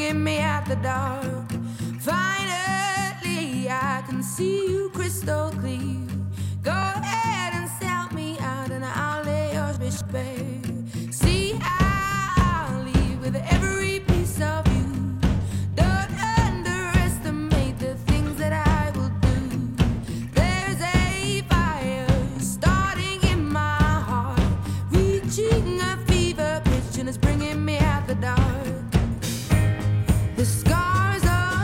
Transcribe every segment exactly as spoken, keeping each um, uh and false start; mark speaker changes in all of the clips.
Speaker 1: bringing me out the dark. Finally, I can see you crystal clear. Go ahead and sell me out, and I'll lay your bitch bare. See, I'll leave with every piece of you. Don't underestimate the things that I will do. There's a fire starting in my heart, reaching a fever pitch, and it's bringing me out the dark. The scars of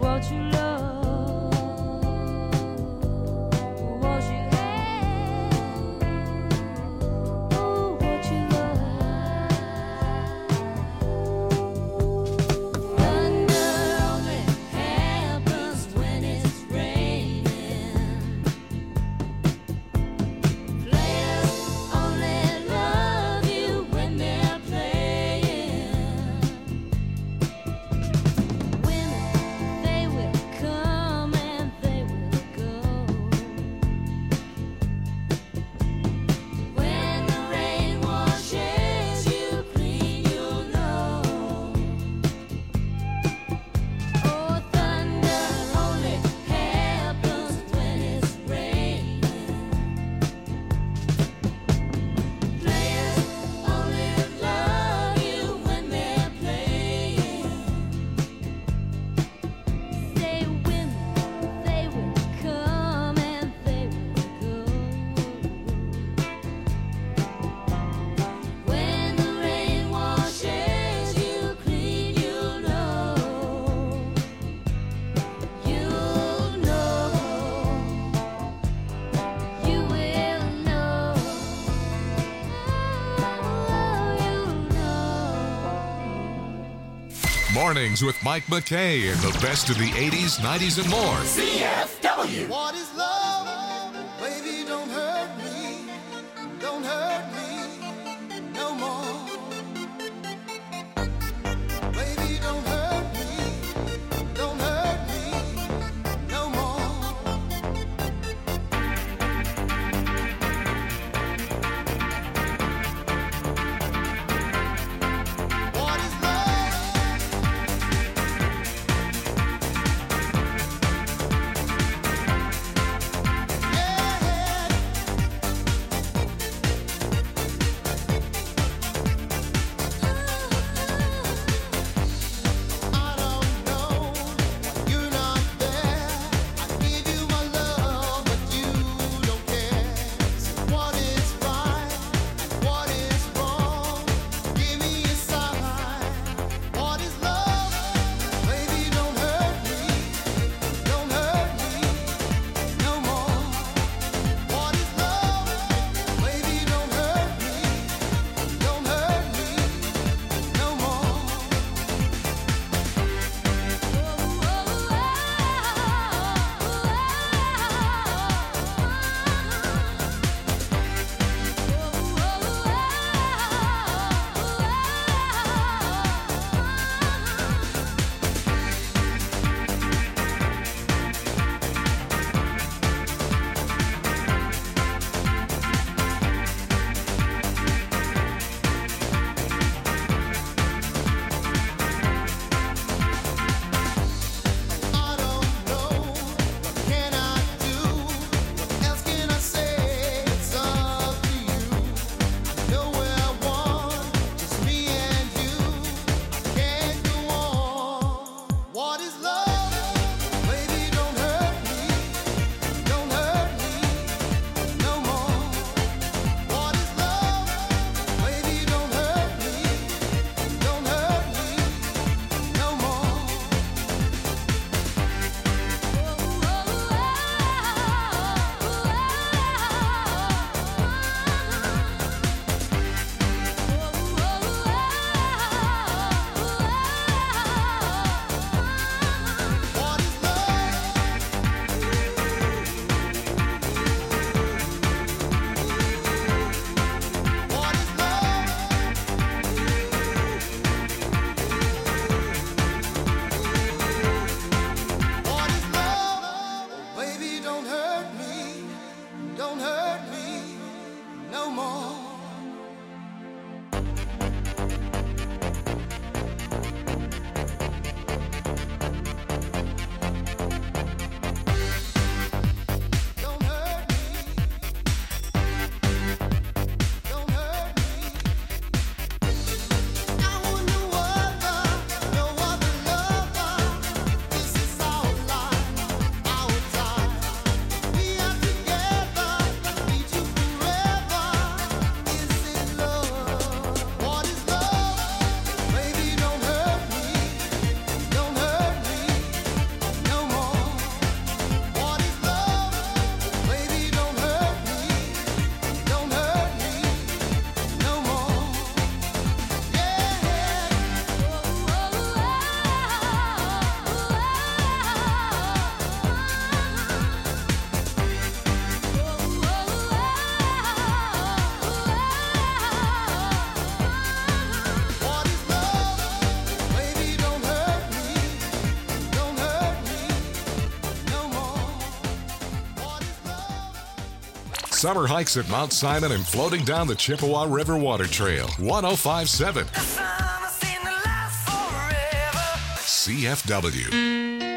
Speaker 2: Mornings with Mike McKay and the best of the eighties, nineties, and more.
Speaker 3: C F W.
Speaker 4: What is love? Baby, don't hurt me. Don't hurt me no more. Baby, don't hurt me. Don't hurt me no more. What is love?
Speaker 2: Summer hikes at Mount Simon and floating down the Chippewa River Water Trail. one oh five point seven C F W.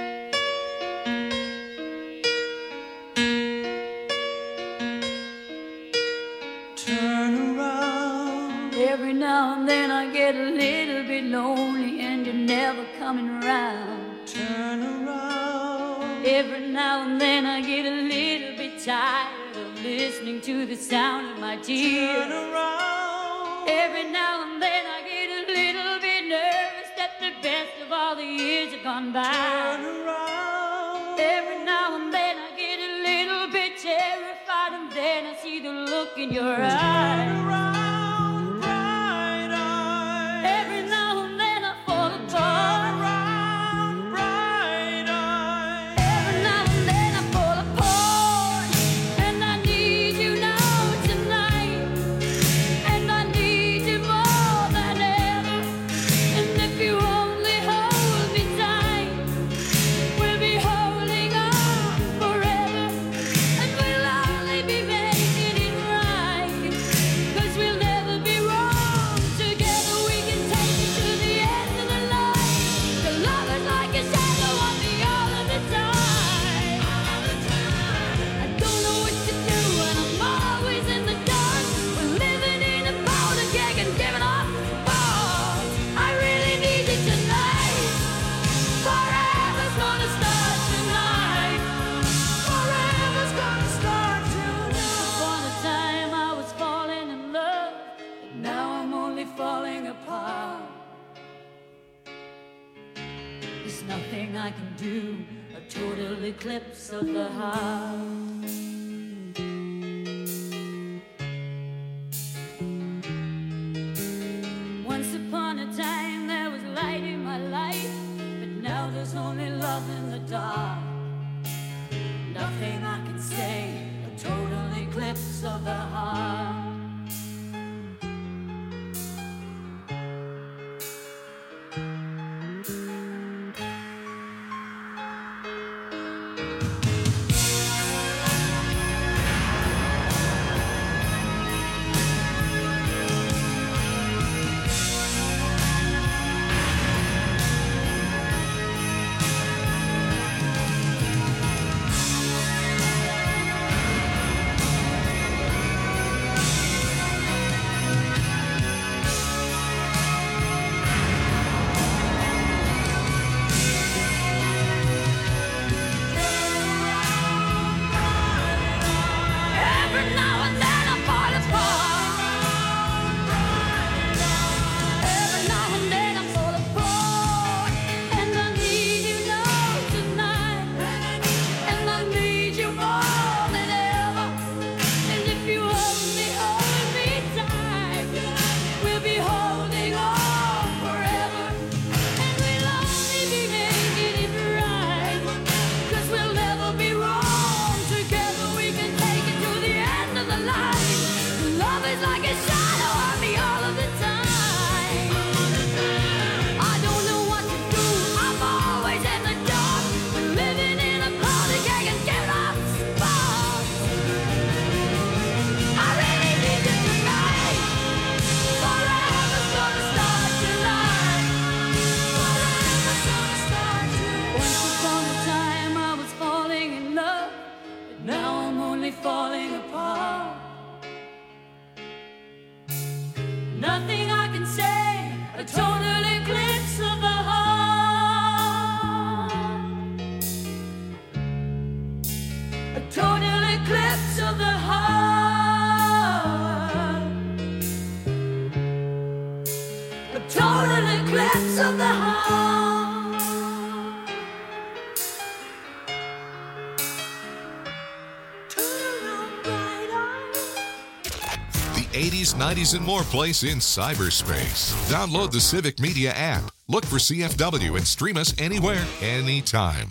Speaker 3: Every now and then I get a little bit lonely and you're never coming around. Turn around. Every now and then I get a little bit tired of listening to the sound of my tears. Turn around. Every now and then I get a little bit nervous that the best of all the years have gone by. Turn around. Every now and then I get a little bit terrified and then I see the look in your eyes. Turn around. I can do a total eclipse of the heart. Once upon a time there was light in my life, but now there's only love in the dark. Nothing I can say, a total eclipse of the heart.
Speaker 2: eighties, nineties, and more place in cyberspace. Download the Civic Media app. Look for C F W and stream us anywhere, anytime.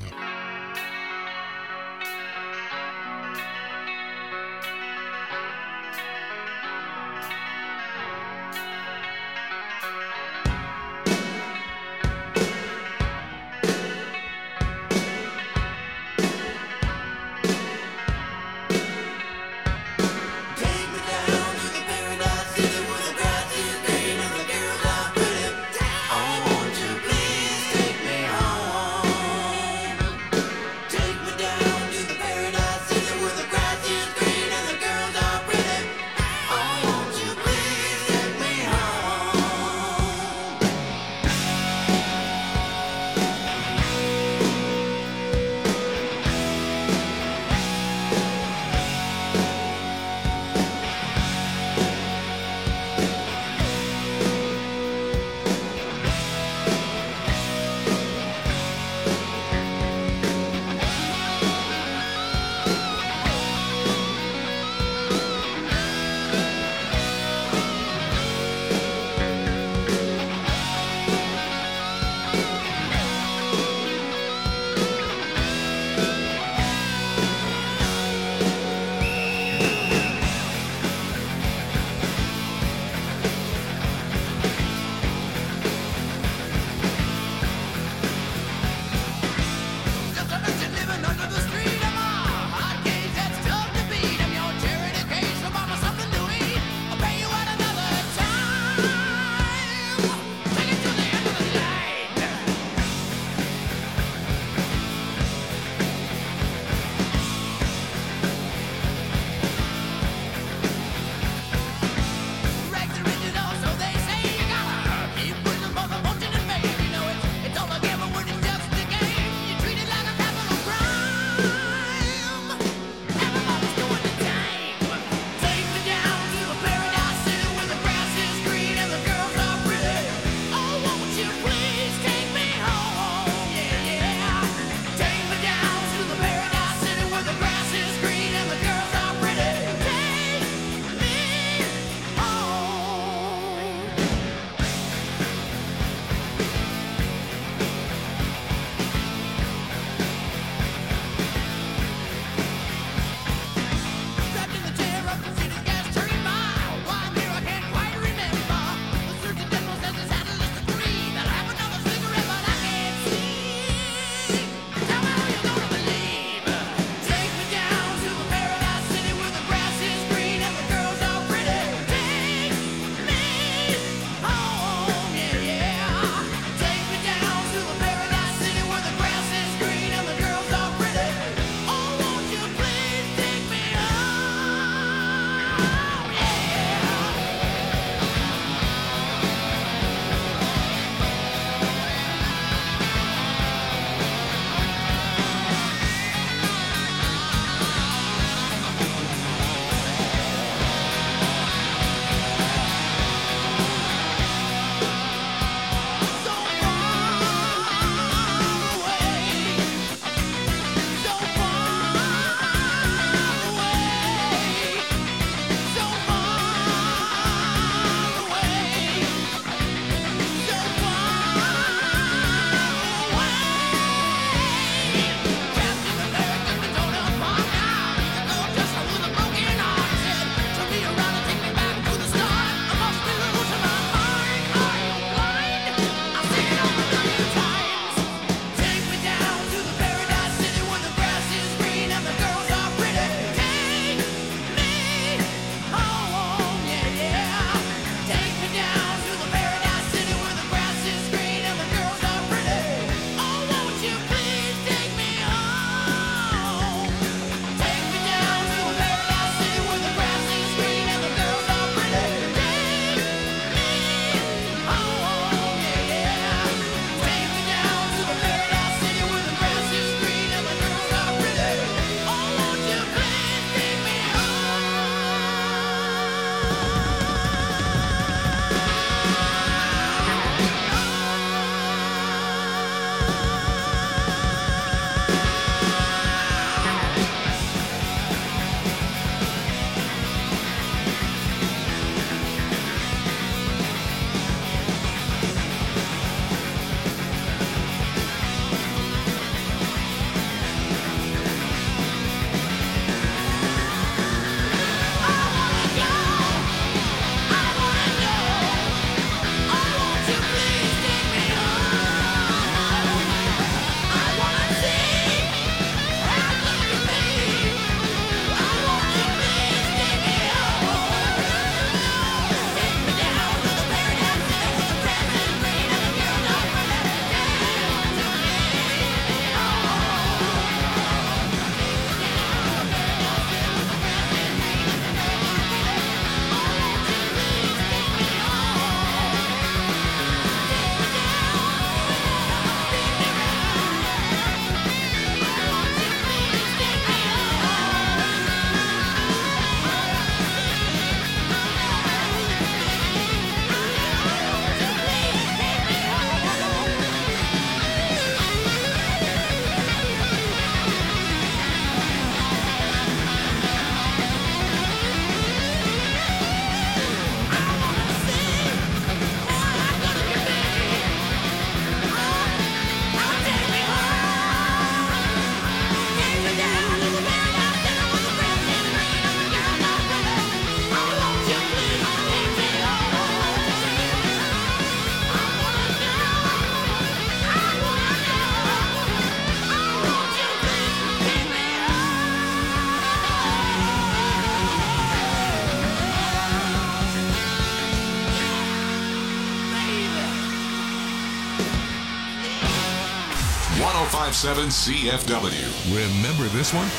Speaker 2: one oh five point seven C F W. Remember this one?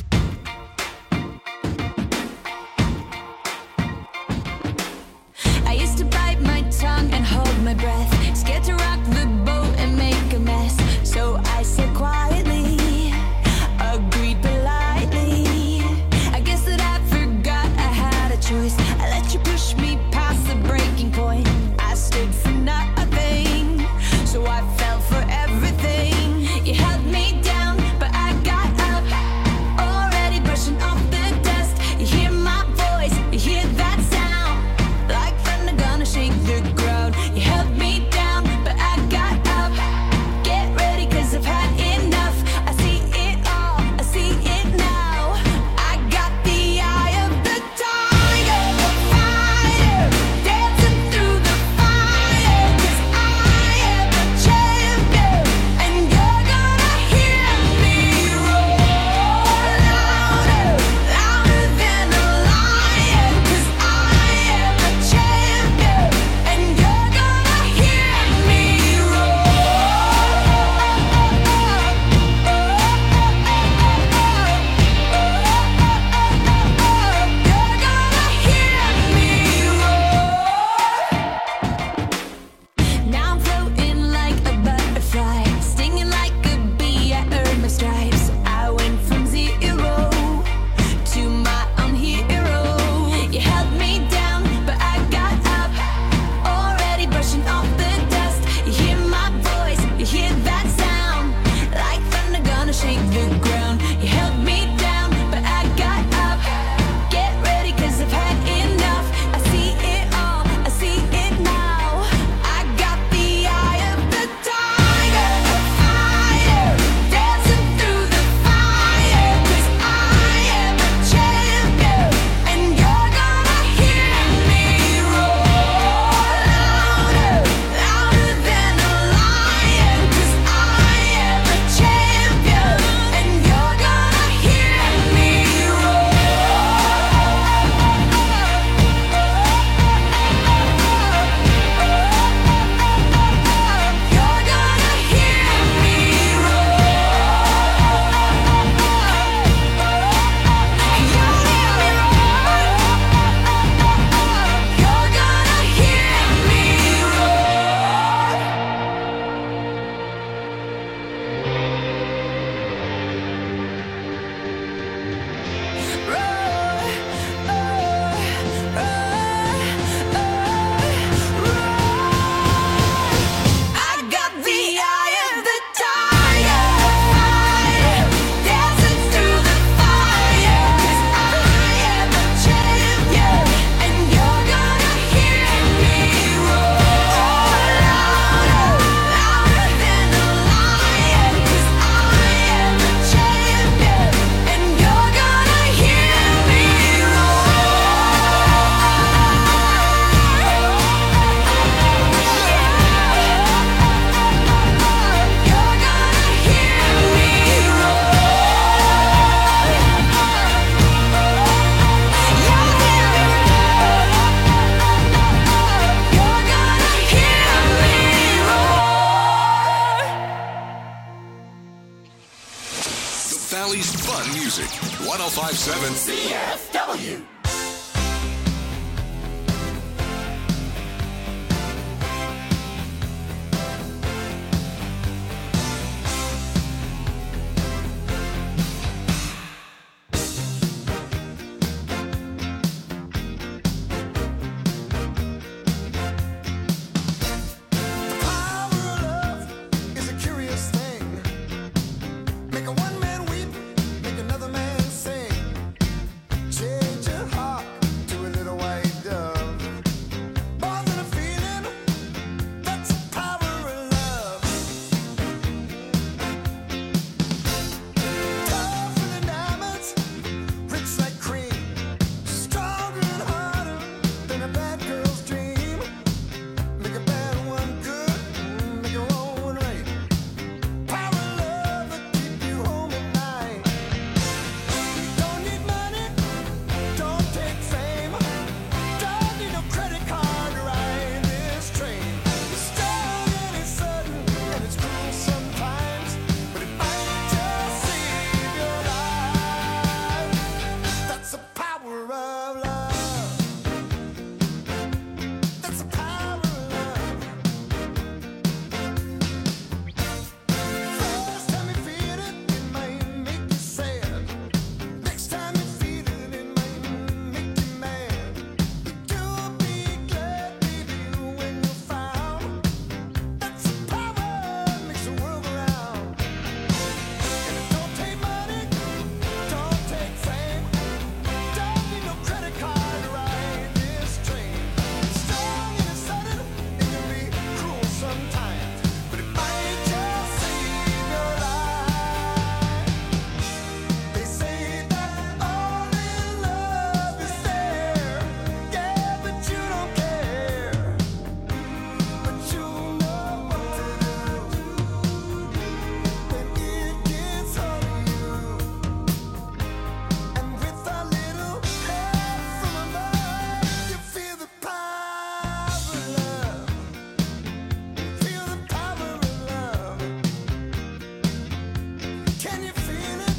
Speaker 1: I used to bite my tongue and hold my breath, scared to rock the boat and make a mess. So I said quietly, agreed politely. I guess that I forgot I had a choice. I let you push me past the breaking point. I stood for nothing, so I fell for everything. You held me down, but I got up, already brushing off the dust. You hear my voice, you hear that sound, like thunder gonna shake the ground. You held me down, but I got up. Get ready, cause I've had enough. I see it all, I see it now. I got the eye of the tiger, the fighter, dancing through the fire. Cause I am a champion, and you're gonna hear me roar louder, louder than a lion. Cause I am a champion, and you're gonna hear me Now I'm floating like a butterfly, stinging like a bee. I earned my stripes. I went from zero to my own hero. You held me down, but I got up, already brushing off the dust. You hear my voice, you hear that sound, like thunder gonna shake the ground. You held me down, but I got up. Get ready, cause I've had enough. I see it all, I see it now. I got the eye of the tiger, the fighter, dancing through the fire. Cause I am a champion, and you're gonna hear me roar louder, louder than a lion. Cause I am a champion, and you're gonna hear me You're gonna hear me You're gonna hear me roar. I got the eye of the tiger, fighter, dancing through the fire. Cause I am a champion, and you're gonna hear me roar louder, louder than a lion. Cause I am a champion, and you're gonna hear me You're gonna hear me You're gonna hear me roar.
Speaker 2: The Valley's fun music. one oh five point seven C F W.
Speaker 4: Power of love is a curious thing. Make a one man weep, make another man sing. Change your Can you feel it?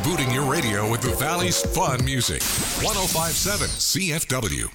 Speaker 2: rebooting your radio with the Valley's fun music. one oh five point seven C F W.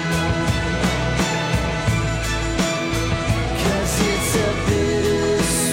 Speaker 5: It's a bittersweet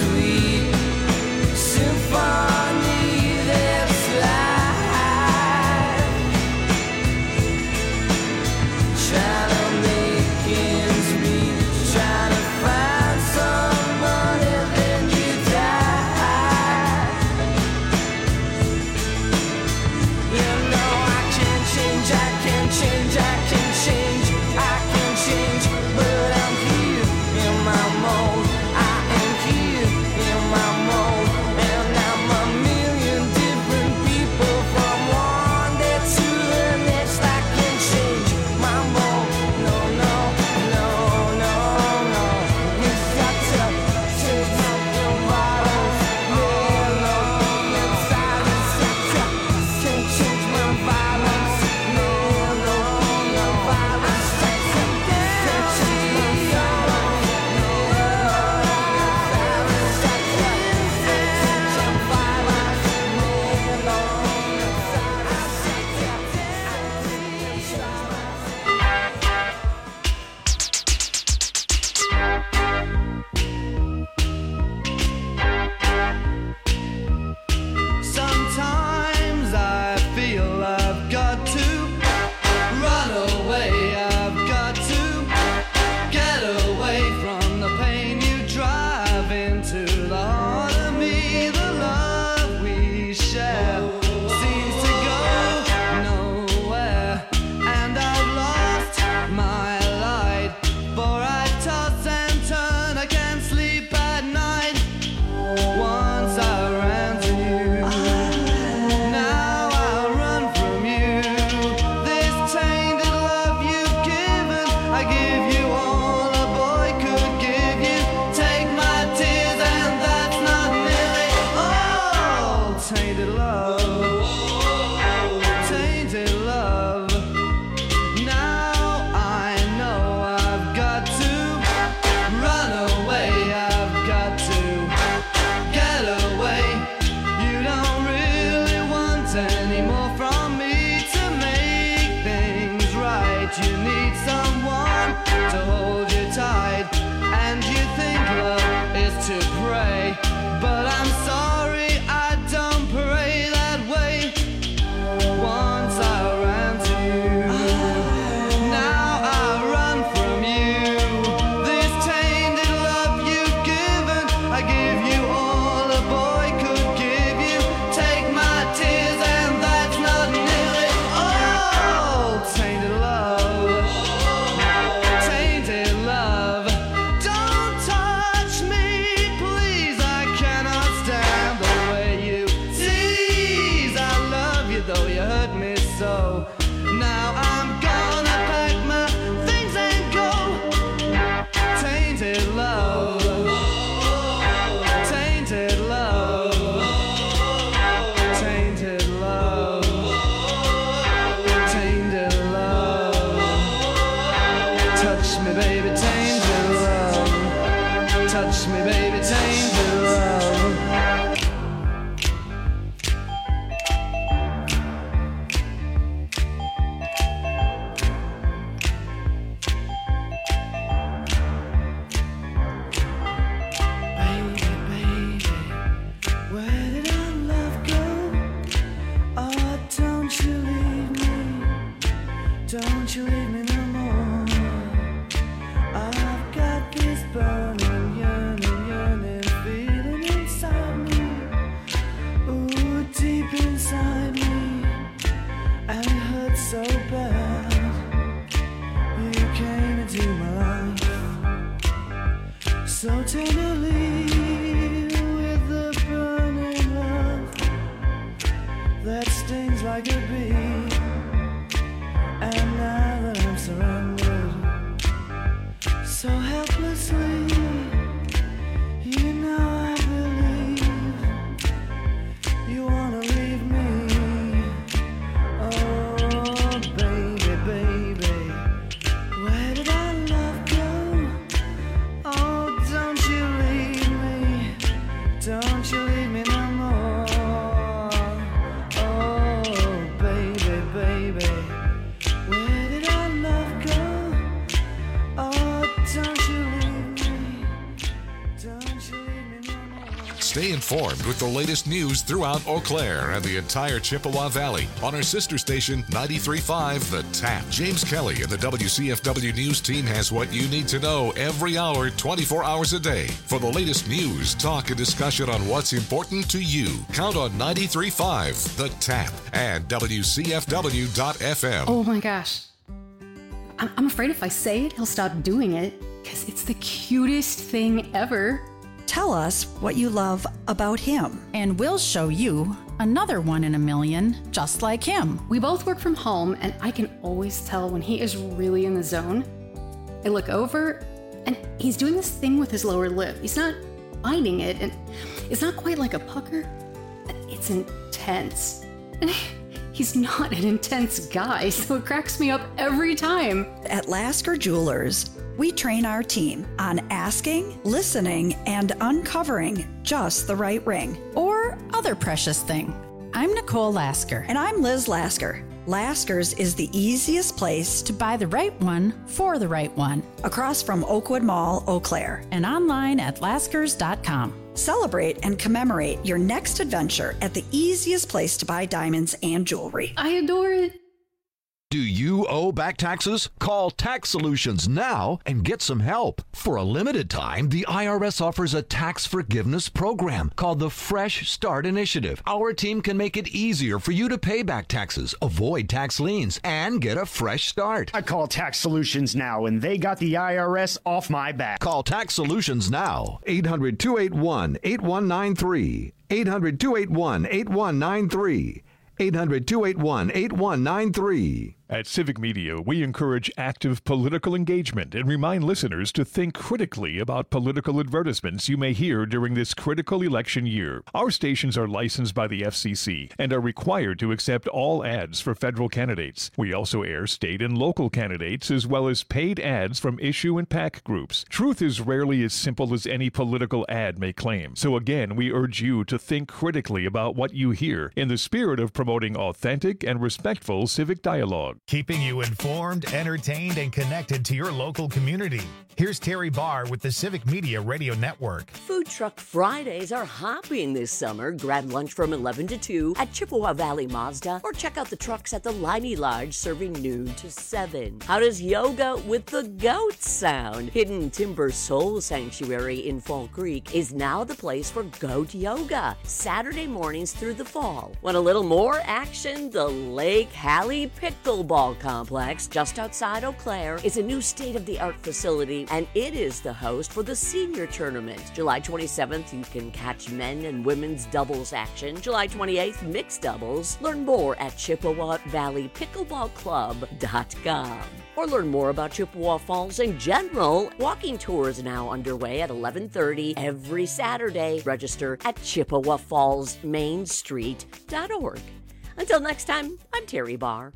Speaker 5: but you need someone to hold you tight. And you think love is to pray, but I'm sorry, I don't pray that way. Once I ran to you, now I run from you. This tainted love you've given, I give you all a boy could give you. Take my tears and that's not nearly all. Tainted love, tainted love. Don't touch me, please, I cannot stand the way you tease. I love you though you hurt me so. Now I'm gonna pack my things and go. Tainted love, tainted love, tainted love, tainted love. Touch me, baby, tainted love. Touch me, baby, tainted love. Baby, baby, where did our love go? Oh, don't you leave me, don't you leave me no more. I've got this burning, yearning, yearning feeling inside me. Ooh, deep inside me, and it hurts so bad. You came into my life so tenderly with the burning love that stings like a bee. And now that I'm surrounded so helplessly, you know I believe you wanna leave me. Oh, baby, baby, where did our love go? Oh, don't you leave me, don't you leave me no more. Oh, baby, baby, where did our love go? Oh, don't you leave me, don't you leave me no more.
Speaker 2: Stay informed with the latest news throughout Eau Claire and the entire Chippewa Valley on our sister station ninety-three point five The Tap. James Kelly and the W C F W News team has what you need to know every hour, twenty-four hours a day. For the latest news, talk, and discussion on what's important to you, count on ninety-three point five The Tap and W C F W dot F M.
Speaker 6: Oh my gosh. I'm, I'm afraid if I say it, he'll stop doing it because it's the cutest thing ever.
Speaker 7: Tell us what you love about him.
Speaker 8: And we'll show you another one in a million just like him.
Speaker 6: We both work from home, and I can always tell when he is really in the zone. I look over, and he's doing this thing with his lower lip. He's not biting it, and it's not quite like a pucker. It's intense. And he's not an intense guy, so it cracks me up every time.
Speaker 7: At Lasker Jewelers, we train our team on asking, listening, and uncovering just the right ring.
Speaker 8: Or other precious thing. I'm Nicole Lasker.
Speaker 7: And I'm Liz Lasker. Lasker's is the easiest place
Speaker 8: To buy the right one for the right one.
Speaker 7: across from Oakwood Mall, Eau Claire.
Speaker 8: And online at laskers dot com.
Speaker 7: Celebrate and commemorate your next adventure at the easiest place to buy diamonds and jewelry.
Speaker 6: I adore it.
Speaker 9: Do you owe back taxes? Call Tax Solutions now and get some help. For a limited time, the I R S offers a tax forgiveness program called the Fresh Start Initiative. Our team can make it easier for you to pay back taxes, avoid tax liens, and get a fresh start.
Speaker 10: I call Tax Solutions now, and they got the I R S off my back.
Speaker 9: Call Tax Solutions now. eight hundred, two eight one, eight one nine three. eight hundred, two eight one, eight one nine three. eight hundred, two eight one, eight one nine three.
Speaker 11: At Civic Media, we encourage active political engagement and remind listeners to think critically about political advertisements you may hear during this critical election year. Our stations are licensed by the F C C and are required to accept all ads for federal candidates. We also air state and local candidates as well as paid ads from issue and PAC groups. Truth is rarely as simple as any political ad may claim. So again, we urge you to think critically about what you hear in the spirit of promoting authentic and respectful civic dialogue.
Speaker 12: keeping you informed, entertained, and connected to your local community. Here's Terry Barr with the Civic Media Radio Network.
Speaker 13: Food Truck Fridays are hopping this summer. Grab lunch from eleven to two at Chippewa Valley Mazda, or check out the trucks at the Liney Lodge serving noon to seven. How does yoga with the goats sound? Hidden Timber Soul Sanctuary in Fall Creek is now the place for goat yoga, Saturday mornings through the fall. Want a little more action? The Lake Hallie Pickleball Complex, just outside Eau Claire, is a new state-of-the-art facility, and it is the host for the senior tournament. July twenty-seventh, you can catch men and women's doubles action. July twenty-eighth, mixed doubles. Learn more at Chippewa Valley Pickleball Club dot com. Or learn more about Chippewa Falls in general. Walking tours now underway at eleven thirty every Saturday. Register at Chippewa Falls Main Street dot org. Until next time, I'm Terry Barr.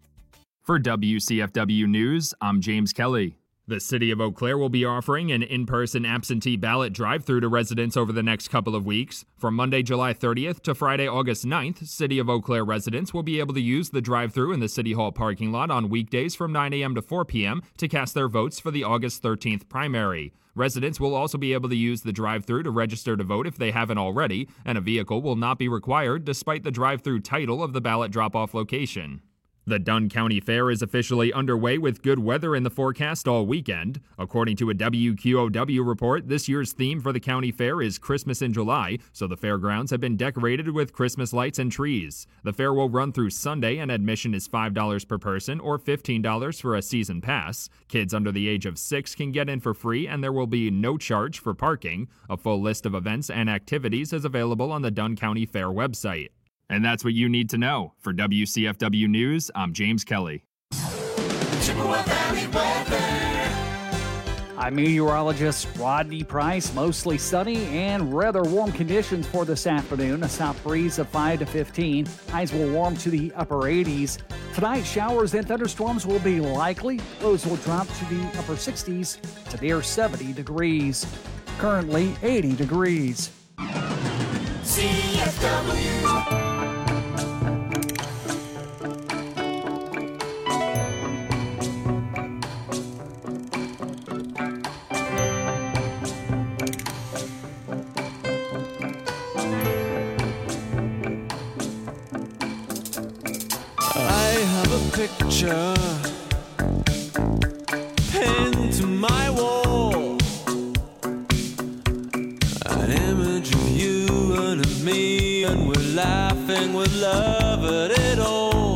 Speaker 14: For W C F W News, I'm James Kelly. The City of Eau Claire will be offering an in-person absentee ballot drive-through to residents over the next couple of weeks. From Monday, July thirtieth to Friday, August ninth, City of Eau Claire residents will be able to use the drive-through in the City Hall parking lot on weekdays from nine a.m. to four p.m. to cast their votes for the August thirteenth primary. Residents will also be able to use the drive-through to register to vote if they haven't already, and a vehicle will not be required despite the drive-through title of the ballot drop-off location. The Dunn County Fair is officially underway with good weather in the forecast all weekend. According to a W Q O W report, this year's theme for the county fair is Christmas in July, so the fairgrounds have been decorated with Christmas lights and trees. The fair will run through Sunday, and admission is five dollars per person or fifteen dollars for a season pass. Kids under the age of six can get in for free, and there will be no charge for parking. A full list of events and activities is available on the Dunn County Fair website. And that's what you need to know. For W C F W News, I'm James Kelly.
Speaker 15: Chippewa Valley weather.
Speaker 16: I'm meteorologist Rodney Price. Mostly sunny and rather warm conditions for this afternoon. A south breeze of five to fifteen. Highs will warm to the upper eighties. Tonight, showers and thunderstorms will be likely. Lows will drop to the upper sixties to near seventy degrees. Currently eighty degrees.
Speaker 15: C F W.
Speaker 5: Picture pinned to my wall, an image of you and of me, and we're laughing with love at it all.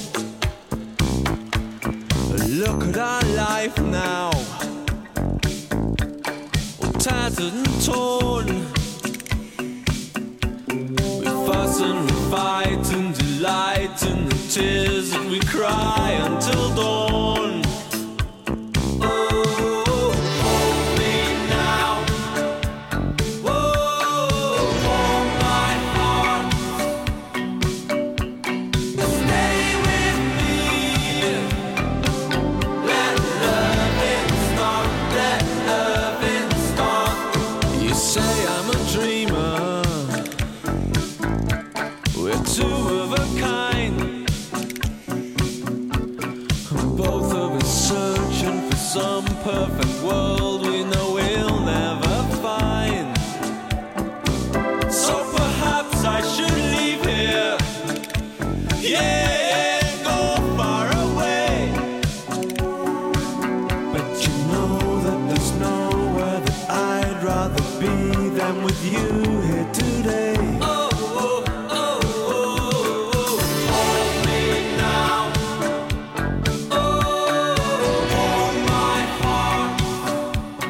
Speaker 5: Look at our life now, all tattered and torn. We fuss and we fight and delight in the tears that we cry until dawn. Oh, hold me now. Oh, hold my heart. Stay with me. Let loving start. Let loving start. You say I'm a dreamer. We're two of a kind. Both of us searching for some perfect world we know we'll never find. So perhaps I should leave here, yeah, and go far away. But you know that there's nowhere that I'd rather be than with you here today. Oh, oh, oh, oh, oh, hold me now.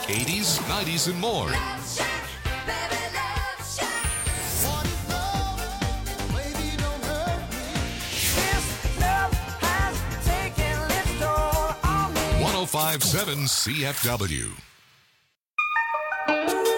Speaker 2: eighties, nineties, and more. one oh five point seven C F W.